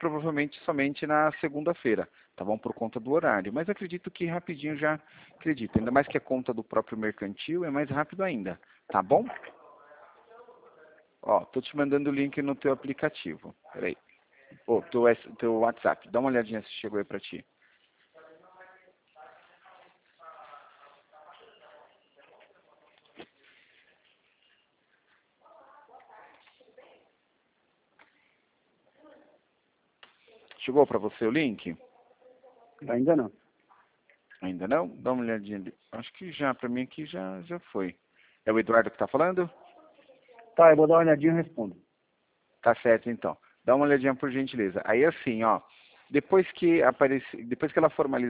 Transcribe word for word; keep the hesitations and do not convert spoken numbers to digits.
provavelmente somente na segunda-feira, tá bom? Por conta do horário. Mas acredito que rapidinho já acredito. Ainda mais que é conta do próprio mercantil, é mais rápido ainda, tá bom? Ó, tô te mandando o link no teu aplicativo. Peraí. Ô, teu, S- teu WhatsApp. Dá uma olhadinha se chegou aí pra ti. Chegou pra você o link? Ainda não. Ainda não? Dá uma olhadinha ali. Acho que já, pra mim aqui já, já foi. É o Eduardo que tá falando? Tá, eu vou dar uma olhadinha e respondo. Tá certo, então. Dá uma olhadinha por gentileza. Aí assim, ó, depois que aparece, depois que ela formalizar